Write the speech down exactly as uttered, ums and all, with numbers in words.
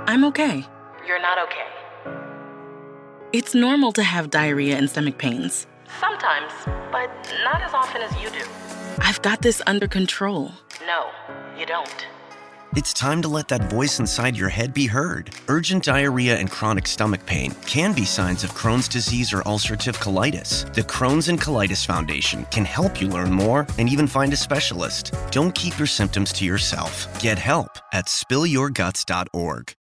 I'm okay. You're not okay. It's normal to have diarrhea and stomach pains. Sometimes, but not as often as you do. I've got this under control. No, you don't. It's time to let that voice inside your head be heard. Urgent diarrhea and chronic stomach pain can be signs of Crohn's disease or ulcerative colitis. The Crohn's and Colitis Foundation can help you learn more and even find a specialist. Don't keep your symptoms to yourself. Get help at spill your guts dot org.